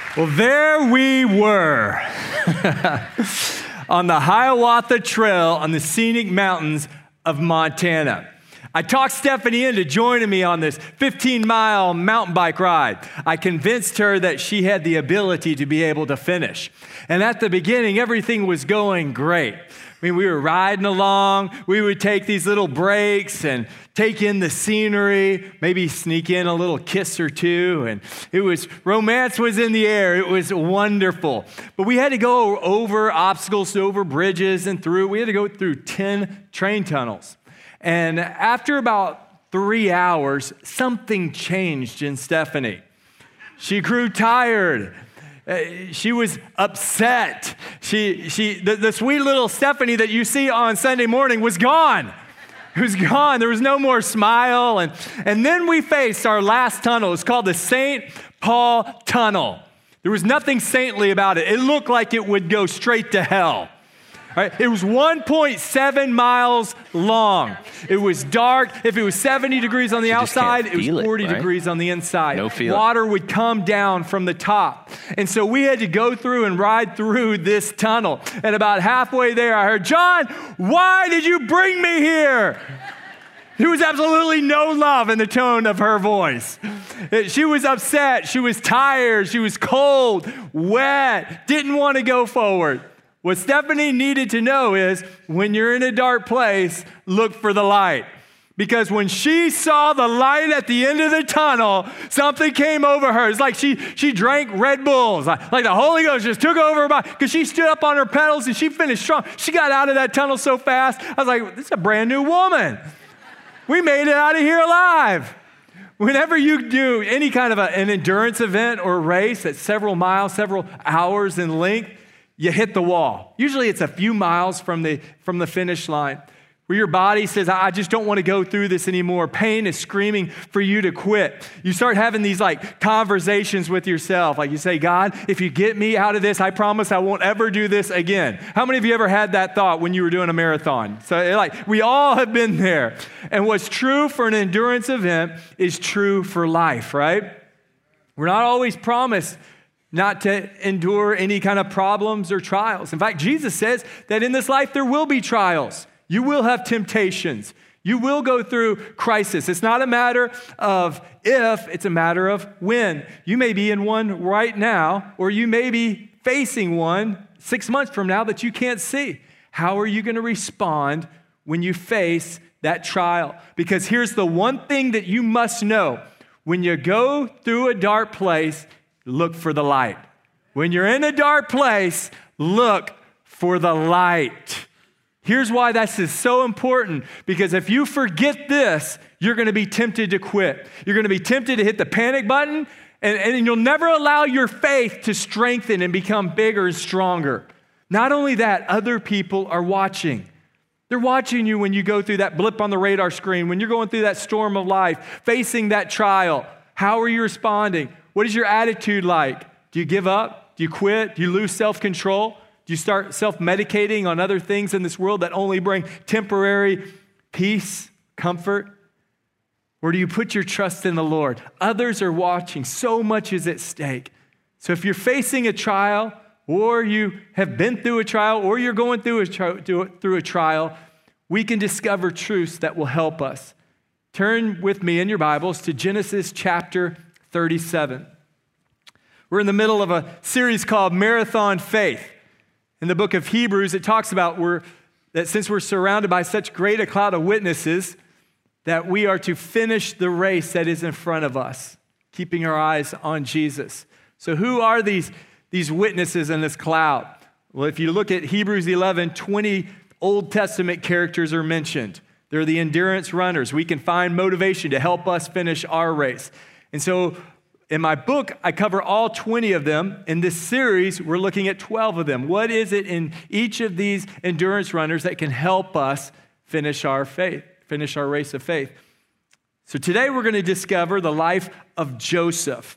Well, there we were on the Hiawatha Trail on the scenic mountains of Montana. I talked Stephanie into joining me on this 15-mile mountain bike ride. I convinced her that she had the ability to be able to finish. And at the beginning, everything was going great. I mean, we were riding along. We would take these little breaks and take in the scenery, maybe sneak in a little kiss or two. And romance was in the air. It was wonderful. But we had to go over obstacles, over bridges and we had to go through 10 train tunnels. And after about 3 hours, something changed in Stephanie. She grew tired. She was upset. The sweet little Stephanie that you see on Sunday morning was gone. It was gone. There was no more smile. And then we faced our last tunnel. It's called the St. Paul Tunnel. There was nothing saintly about it. It looked like it would go straight to hell. Right? It was 1.7 miles long. It was dark. If it was 70 degrees on the outside, it was 40 degrees on the inside. No feeling. Water would come down from the top. And so we had to go through and ride through this tunnel. And about halfway there, I heard, "John, why did you bring me here?" There was absolutely no love in the tone of her voice. She was upset. She was tired. She was cold, wet, didn't want to go forward. What Stephanie needed to know is when you're in a dark place, look for the light. Because when she saw the light at the end of the tunnel, something came over her. It's like she drank Red Bulls. Like the Holy Ghost just took over her body. Because she stood up on her pedals and she finished strong. She got out of that tunnel so fast. I was like, this is a brand new woman. We made it out of here alive. Whenever you do any kind of an endurance event or race that's several miles, several hours in length, you hit the wall. Usually it's a few miles from the finish line where your body says, I just don't want to go through this anymore. Pain is screaming for you to quit. You start having these conversations with yourself. Like you say, God, if you get me out of this, I promise I won't ever do this again. How many of you ever had that thought when you were doing a marathon? So we all have been there. And what's true for an endurance event is true for life, right? We're not always promised not to endure any kind of problems or trials. In fact, Jesus says that in this life there will be trials. You will have temptations. You will go through crisis. It's not a matter of if, it's a matter of when. You may be in one right now, or you may be facing one 6 months from now that you can't see. How are you going to respond when you face that trial? Because here's the one thing that you must know. When you go through a dark place, look for the light. When you're in a dark place, look for the light. Here's why this is so important, because if you forget this, you're going to be tempted to quit. You're going to be tempted to hit the panic button, and you'll never allow your faith to strengthen and become bigger and stronger. Not only that, other people are watching. They're watching you when you go through that blip on the radar screen, when you're going through that storm of life, facing that trial. How are you responding? What is your attitude like? Do you give up? Do you quit? Do you lose self-control? Do you start self-medicating on other things in this world that only bring temporary peace, comfort? Or do you put your trust in the Lord? Others are watching. So much is at stake. So if you're facing a trial, or you have been through a trial, or you're going through a trial, we can discover truths that will help us. Turn with me in your Bibles to Genesis chapter 37. We're in the middle of a series called Marathon Faith. In the book of Hebrews, it talks about that since we're surrounded by such great a cloud of witnesses, that we are to finish the race that is in front of us, keeping our eyes on Jesus. So who are these witnesses in this cloud? Well, if you look at Hebrews 11, 20 Old Testament characters are mentioned. They're the endurance runners. We can find motivation to help us finish our race. And so in my book, I cover all 20 of them. In this series, we're looking at 12 of them. What is it in each of these endurance runners that can help us finish our race of faith? So today we're going to discover the life of Joseph.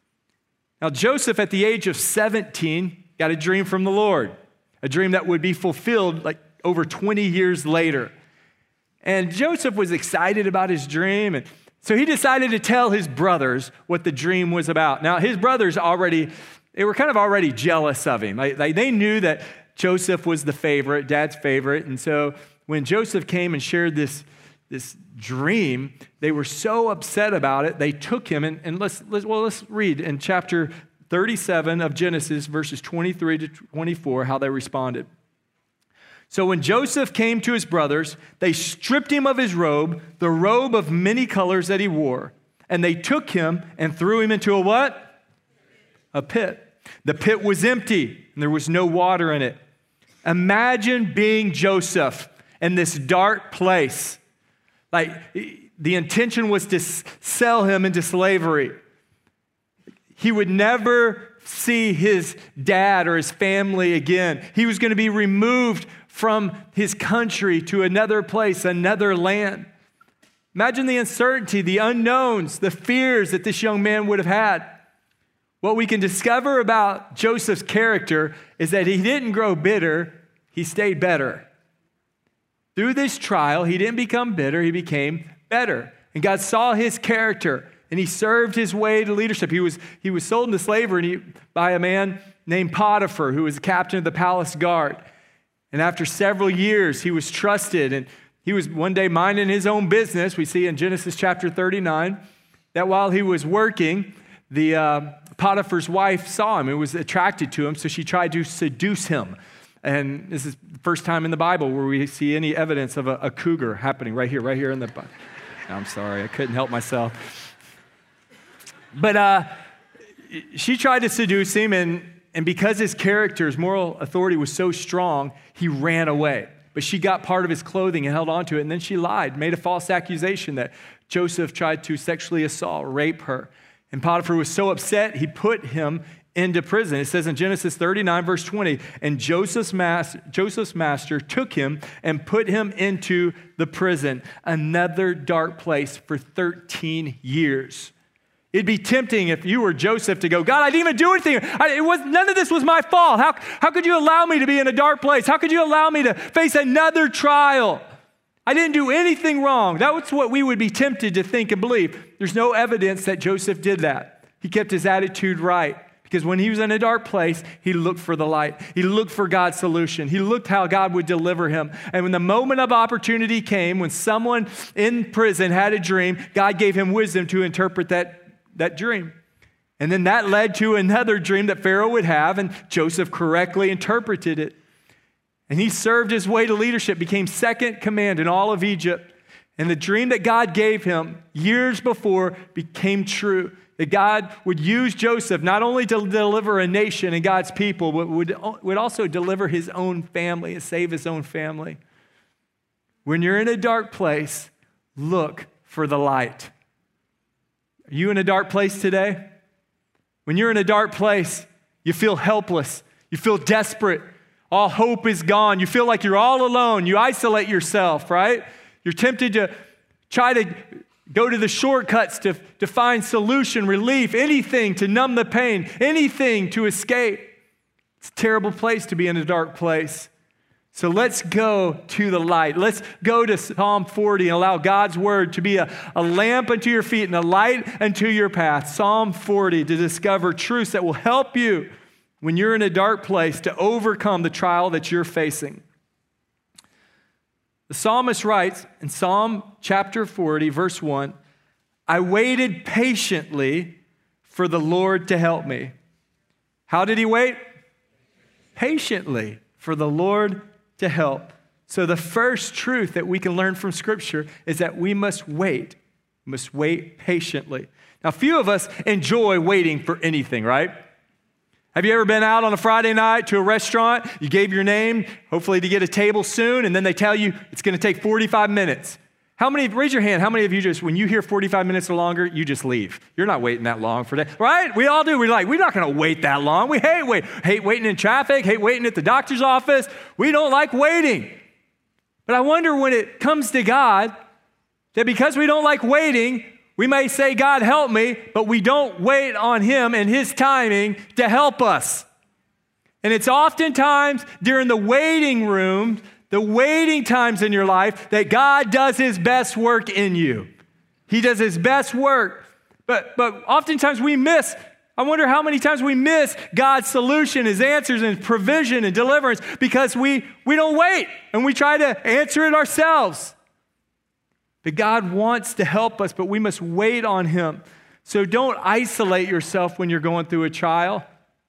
Now, Joseph, at the age of 17, got a dream from the Lord, a dream that would be fulfilled over 20 years later. And Joseph was excited about his dream, and so he decided to tell his brothers what the dream was about. Now, his brothers already they were kind of already jealous of him. Like they knew that Joseph was the favorite, dad's favorite. And so when Joseph came and shared this dream, they were so upset about it, they took him. And let's read in chapter 37 of Genesis, verses 23 to 24, how they responded. So when Joseph came to his brothers, they stripped him of his robe, the robe of many colors that he wore, and they took him and threw him into a what? A pit. The pit was empty, and there was no water in it. Imagine being Joseph in this dark place. Like, the intention was to sell him into slavery. He would never see his dad or his family again. He was going to be removed from his country to another place, another land. Imagine the uncertainty, the unknowns, the fears that this young man would have had. What we can discover about Joseph's character is that he didn't grow bitter, he stayed better. Through this trial, he didn't become bitter, he became better. And God saw his character, and he served his way to leadership. He was sold into slavery by a man named Potiphar, who was the captain of the palace guard. And after several years, he was trusted, and he was one day minding his own business. We see in Genesis chapter 39 that while he was working, the Potiphar's wife saw him and was attracted to him, so she tried to seduce him. And this is the first time in the Bible where we see any evidence of a cougar happening right here in the Bible. I'm sorry, I couldn't help myself. But she tried to seduce him, and because his character, his moral authority was so strong, he ran away. But she got part of his clothing and held on to it, and then she lied, made a false accusation that Joseph tried to sexually assault, rape her. And Potiphar was so upset, he put him into prison. It says in Genesis 39, verse 20, and Joseph's master took him and put him into the prison, another dark place, for 13 years. It'd be tempting if you were Joseph to go, God, I didn't even do anything. None of this was my fault. How could you allow me to be in a dark place? How could you allow me to face another trial? I didn't do anything wrong. That's what we would be tempted to think and believe. There's no evidence that Joseph did that. He kept his attitude right. Because when he was in a dark place, he looked for the light. He looked for God's solution. He looked how God would deliver him. And when the moment of opportunity came, when someone in prison had a dream, God gave him wisdom to interpret that dream. And then that led to another dream that Pharaoh would have, and Joseph correctly interpreted it. And he served his way to leadership, became second command in all of Egypt. And the dream that God gave him years before became true. That God would use Joseph not only to deliver a nation and God's people, but would also deliver his own family and save his own family. When you're in a dark place, look for the light. Are you in a dark place today? When you're in a dark place, you feel helpless. You feel desperate. All hope is gone. You feel like you're all alone. You isolate yourself, right? You're tempted to try to go to the shortcuts to find solution, relief, anything to numb the pain, anything to escape. It's a terrible place to be in a dark place. So let's go to the light. Let's go to Psalm 40 and allow God's word to be a lamp unto your feet and a light unto your path. Psalm 40 to discover truths that will help you when you're in a dark place to overcome the trial that you're facing. The psalmist writes in Psalm chapter 40, verse 1, I waited patiently for the Lord to help me. How did he wait? Patiently for the Lord to help. So the first truth that we can learn from Scripture is that we must wait. We must wait patiently. Now, few of us enjoy waiting for anything, right? Have you ever been out on a Friday night to a restaurant? You gave your name, hopefully to get a table soon, and then they tell you it's going to take 45 minutes. Raise your hand, how many of you just, when you hear 45 minutes or longer, you just leave? You're not waiting that long for that, right? We all do. We're not going to wait that long. We hate waiting in traffic, hate waiting at the doctor's office. We don't like waiting. But I wonder when it comes to God, that because we don't like waiting, we may say, God, help me, but we don't wait on him and his timing to help us. And it's oftentimes during the waiting room, the waiting times in your life, that God does his best work in you. He does his best work. But oftentimes we miss I wonder how many times we miss God's solution, his answers, and his provision and deliverance because we don't wait and we try to answer it ourselves. But God wants to help us, but we must wait on him. So don't isolate yourself when you're going through a trial,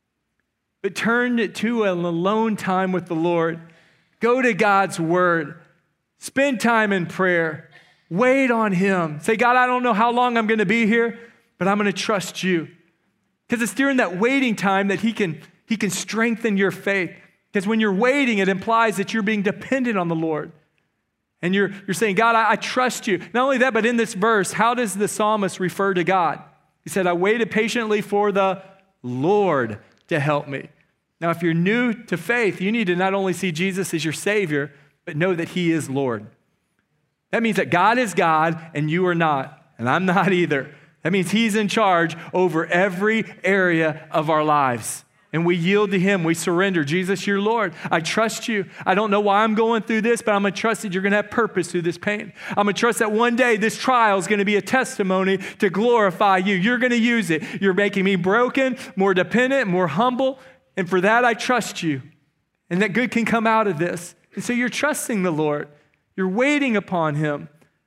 but turn it to an alone time with the Lord. Go to God's word. Spend time in prayer. Wait on him. Say, God, I don't know how long I'm going to be here, but I'm going to trust you. Because it's during that waiting time that he can strengthen your faith. Because when you're waiting, it implies that you're being dependent on the Lord. And you're saying, God, I trust you. Not only that, but in this verse, how does the psalmist refer to God? He said, I waited patiently for the Lord to help me. Now, if you're new to faith, you need to not only see Jesus as your Savior, but know that he is Lord. That means that God is God and you are not, and I'm not either. That means he's in charge over every area of our lives. And we yield to him. We surrender. Jesus, you're Lord. I trust you. I don't know why I'm going through this, but I'm going to trust that you're going to have purpose through this pain. I'm going to trust that one day this trial is going to be a testimony to glorify you. You're going to use it. You're making me broken, more dependent, more humble. And for that, I trust you. And that good can come out of this. And so you're trusting the Lord. You're waiting upon him.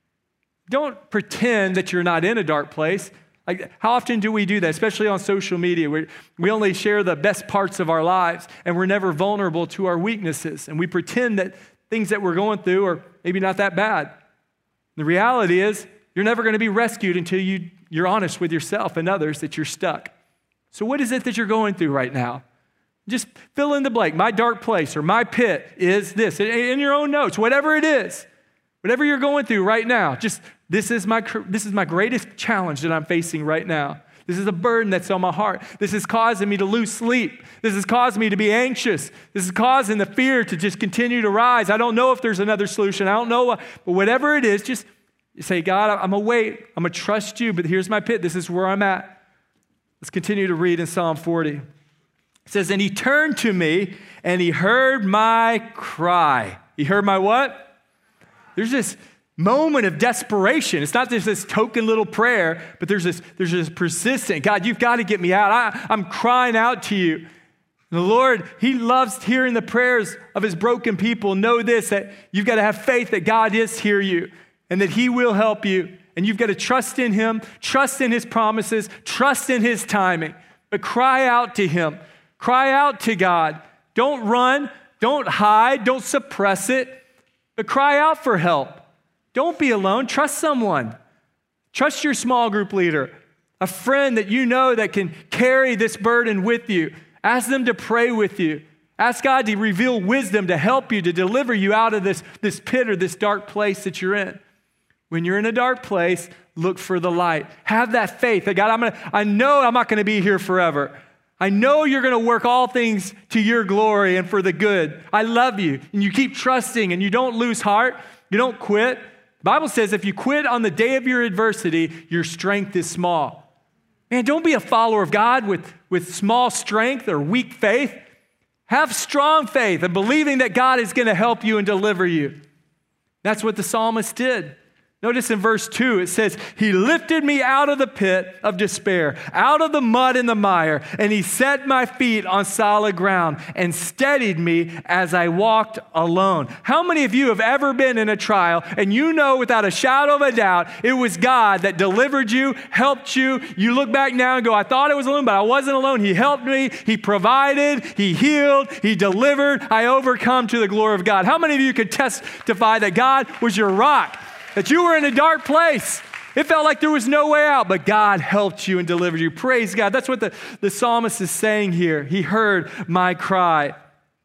Don't pretend that you're not in a dark place. Like, how often do we do that, especially on social media? We only share the best parts of our lives, and we're never vulnerable to our weaknesses. And we pretend that things that we're going through are maybe not that bad. The reality is, you're never going to be rescued until you're honest with yourself and others that you're stuck. So what is it that you're going through right now? Just fill in the blank. My dark place or my pit is this. In your own notes, whatever it is, whatever you're going through right now, just this is my greatest challenge that I'm facing right now. This is a burden that's on my heart. This is causing me to lose sleep. This is causing me to be anxious. This is causing the fear to just continue to rise. I don't know if there's another solution. I don't know, but whatever it is, just say, God, I'm going to wait. I'm going to trust you, but here's my pit. This is where I'm at. Let's continue to read in Psalm 40. It says, and he turned to me and he heard my cry. He heard my what? There's this moment of desperation. It's not just this token little prayer, but there's this persistent, God, you've got to get me out. I'm crying out to you. And the Lord, he loves hearing the prayers of his broken people. Know this, that you've got to have faith that God is hear you and that he will help you. And you've got to trust in him, trust in his promises, trust in his timing, but cry out to him. Cry out to God. Don't run, don't hide, don't suppress it, but cry out for help. Don't be alone. Trust someone. Trust your small group leader, a friend that you know that can carry this burden with you. Ask them to pray with you. Ask God to reveal wisdom to help you, to deliver you out of this pit or this dark place that you're in. When you're in a dark place, look for the light. Have that faith that God, I know I'm not going to be here forever. I know you're going to work all things to your glory and for the good. I love you. And you keep trusting and you don't lose heart. You don't quit. The Bible says if you quit on the day of your adversity, your strength is small. Man, don't be a follower of God with small strength or weak faith. Have strong faith and believing that God is going to help you and deliver you. That's what the psalmist did. Notice in verse 2, it says, he lifted me out of the pit of despair, out of the mud and the mire, and he set my feet on solid ground and steadied me as I walked alone. How many of you have ever been in a trial and you know without a shadow of a doubt it was God that delivered you, helped you? You look back now and go, I thought I was alone, but I wasn't alone. He helped me. He provided. He healed. He delivered. I overcome to the glory of God. How many of you could testify that God was your rock? That you were in a dark place. It felt like there was no way out, but God helped you and delivered you. Praise God. That's what the psalmist is saying here. He heard my cry.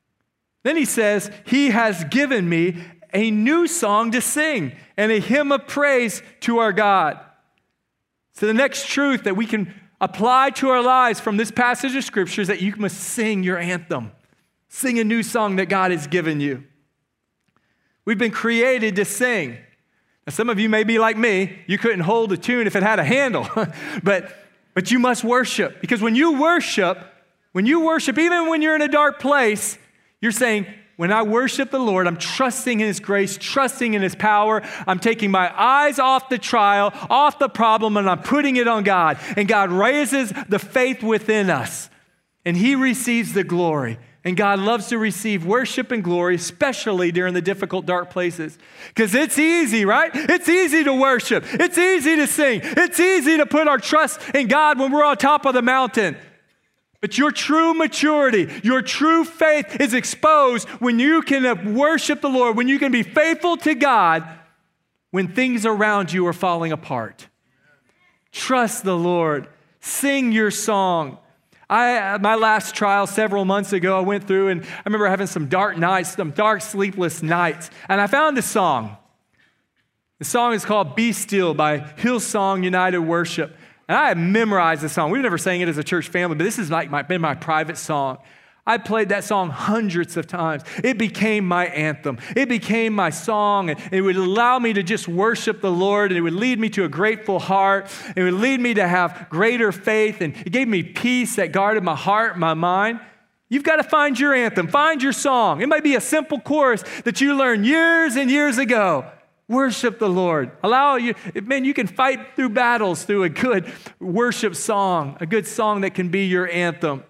Then he says, he has given me a new song to sing and a hymn of praise to our God. So the next truth that we can apply to our lives from this passage of Scripture is that you must sing your anthem. Sing a new song that God has given you. We've been created to sing. Now, some of you may be like me. You couldn't hold a tune if it had a handle. but you must worship. Because when you worship, even when you're in a dark place, you're saying, When I worship the Lord, I'm trusting in His grace, trusting in His power. I'm taking my eyes off the trial, off the problem, and I'm putting it on God. And God raises the faith within us, and He receives the glory. And God loves to receive worship and glory, especially during the difficult, dark places. Because it's easy, right? It's easy to worship. It's easy to sing. It's easy to put our trust in God when we're on top of the mountain. But your true maturity, your true faith is exposed when you can worship the Lord, when you can be faithful to God when things around you are falling apart. Trust the Lord. Sing your song. My last trial several months ago, I went through and I remember having some dark nights, some dark sleepless nights, and I found a song. The song is called Be Still by Hillsong United Worship. And I had memorized the song. We've never sang it as a church family, but this has been my private song. I played that song hundreds of times. It became my anthem. It became my song. And it would allow me to just worship the Lord. And it would lead me to a grateful heart. It would lead me to have greater faith. And it gave me peace that guarded my heart, my mind. You've got to find your anthem. Find your song. It might be a simple chorus that you learned years and years ago. Worship the Lord. You can fight through battles through a good worship song, a good song that can be your anthem.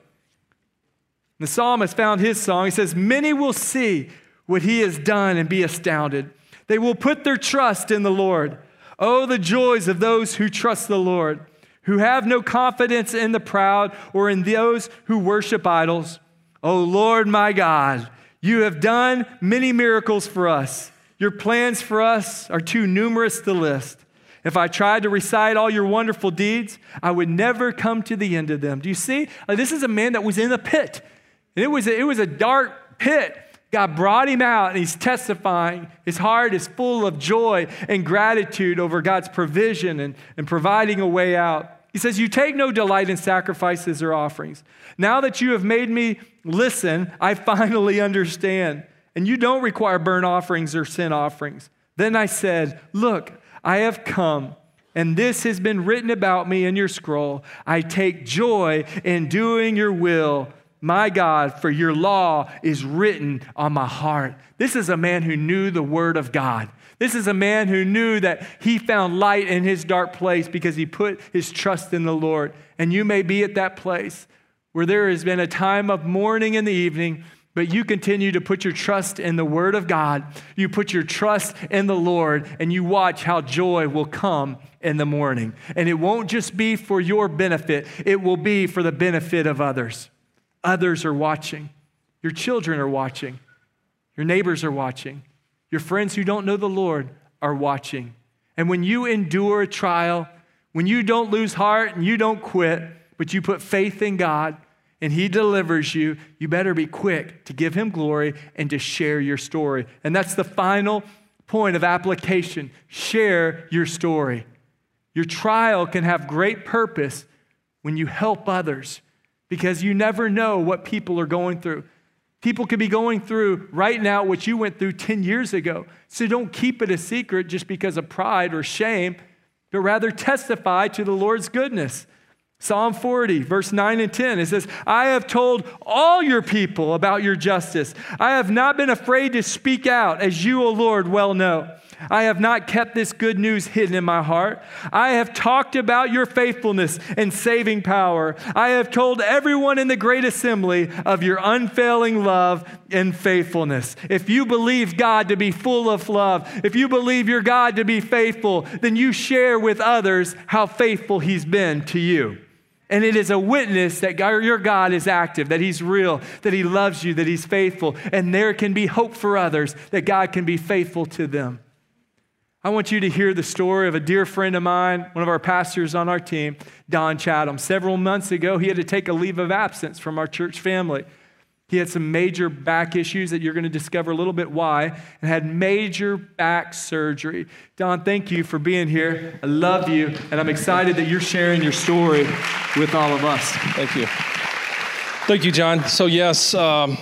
The psalmist found his song. He says, many will see what He has done and be astounded. They will put their trust in the Lord. Oh, the joys of those who trust the Lord, who have no confidence in the proud or in those who worship idols. Oh, Lord, my God, You have done many miracles for us. Your plans for us are too numerous to list. If I tried to recite all Your wonderful deeds, I would never come to the end of them. Do you see? This is a man that was in a pit. And it was a dark pit. God brought him out, and he's testifying. His heart is full of joy and gratitude over God's provision and providing a way out. He says, you take no delight in sacrifices or offerings. Now that You have made me listen, I finally understand. And You don't require burnt offerings or sin offerings. Then I said, look, I have come, and this has been written about me in Your scroll. I take joy in doing Your will, my God, for Your law is written on my heart. This is a man who knew the Word of God. This is a man who knew that he found light in his dark place because he put his trust in the Lord. And you may be at that place where there has been a time of mourning in the evening, but you continue to put your trust in the Word of God. You put your trust in the Lord, and you watch how joy will come in the morning. And it won't just be for your benefit. It will be for the benefit of others. Others are watching. Your children are watching. Your neighbors are watching. Your friends who don't know the Lord are watching. And when you endure a trial, when you don't lose heart and you don't quit, but you put faith in God and He delivers you, you better be quick to give Him glory and to share your story. And that's the final point of application. Share your story. Your trial can have great purpose when you help others, because you never know what people are going through. People could be going through right now what you went through 10 years ago. So don't keep it a secret just because of pride or shame, but rather testify to the Lord's goodness. Psalm 40, verse 9 and 10, it says, I have told all Your people about Your justice. I have not been afraid to speak out, as You, O Lord, well know. I have not kept this good news hidden in my heart. I have talked about Your faithfulness and saving power. I have told everyone in the great assembly of Your unfailing love and faithfulness. If you believe God to be full of love, if you believe your God to be faithful, then you share with others how faithful He's been to you. And it is a witness that your God is active, that He's real, that He loves you, that He's faithful. And there can be hope for others, that God can be faithful to them. I want you to hear the story of a dear friend of mine, one of our pastors on our team, Don Chatham. Several months ago, he had to take a leave of absence from our church family. He had some major back issues that you're going to discover a little bit why, and had major back surgery. Don, thank you for being here. I love you, and I'm excited that you're sharing your story with all of us. Thank you. Thank you, John. So yes,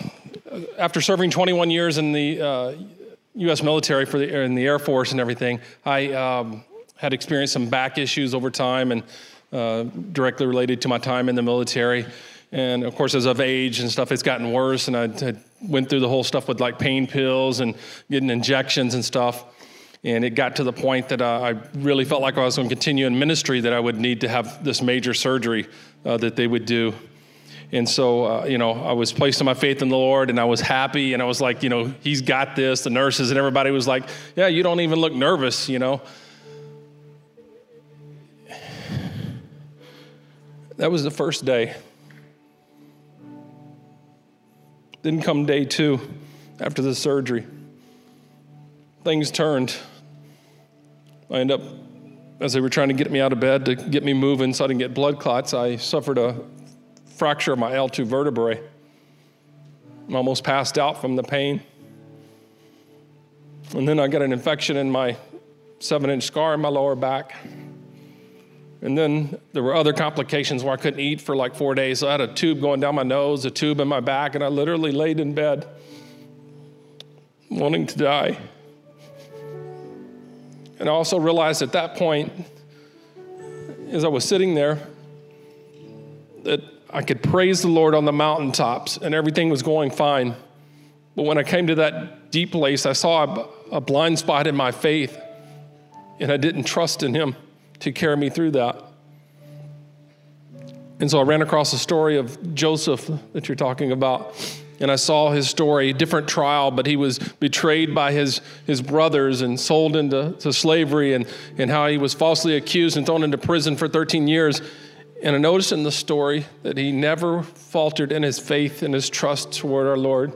after serving 21 years in the U.S. military in the Air Force and everything, I had experienced some back issues over time and directly related to my time in the military. And of course, as of age and stuff, it's gotten worse. And I had went through the whole stuff with like pain pills and getting injections and stuff. And it got to the point that I really felt like I was going to continue in ministry, that I would need to have this major surgery that they would do. And so, I was placing my faith in the Lord, and I was happy, and I was like, He's got this. The nurses and everybody was like, yeah, you don't even look nervous, That was the first day. Didn't come day 2 after the surgery. Things turned. I ended up, as they were trying to get me out of bed to get me moving so I didn't get blood clots, I suffered a fracture of my L2 vertebrae. I almost passed out from the pain. And then I got an infection in my 7-inch scar in my lower back. And then there were other complications where I couldn't eat for like 4 days. So I had a tube going down my nose, a tube in my back, and I literally laid in bed wanting to die. And I also realized at that point, as I was sitting there, that I could praise the Lord on the mountaintops and everything was going fine. But when I came to that deep place, I saw a blind spot in my faith, and I didn't trust in Him to carry me through that. And so I ran across the story of Joseph that you're talking about, and I saw his story, different trial, but he was betrayed by his brothers and sold into slavery, and how he was falsely accused and thrown into prison for 13 years. And I noticed in the story that he never faltered in his faith and his trust toward our Lord.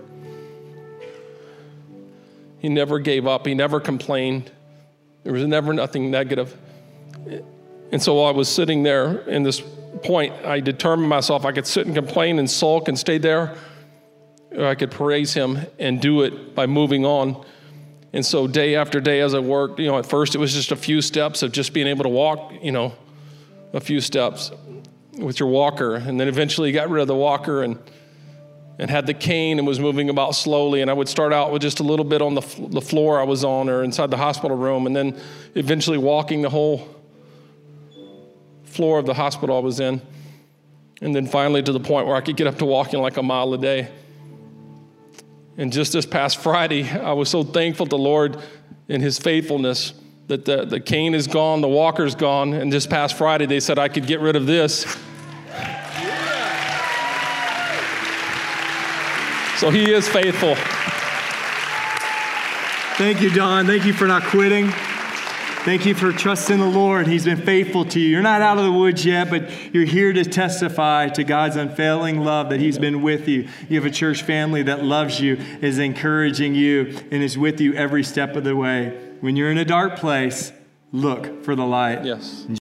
He never gave up. He never complained. There was never nothing negative. And so while I was sitting there in this point, I determined myself I could sit and complain and sulk and stay there, or I could praise Him and do it by moving on. And so day after day as I worked, at first it was just a few steps of just being able to walk, a few steps with your walker. And then eventually got rid of the walker and had the cane and was moving about slowly. And I would start out with just a little bit on the floor I was on or inside the hospital room, and then eventually walking the whole floor of the hospital I was in. And then finally to the point where I could get up to walking like a mile a day. And just this past Friday, I was so thankful to the Lord in His faithfulness that the cane is gone, the walker's gone, and this past Friday they said I could get rid of this. So He is faithful. Thank you, Don. Thank you for not quitting. Thank you for trusting the Lord. He's been faithful to you. You're not out of the woods yet, but you're here to testify to God's unfailing love, that He's been with you. You have a church family that loves you, is encouraging you, and is with you every step of the way. When you're in a dark place, look for the light. Yes.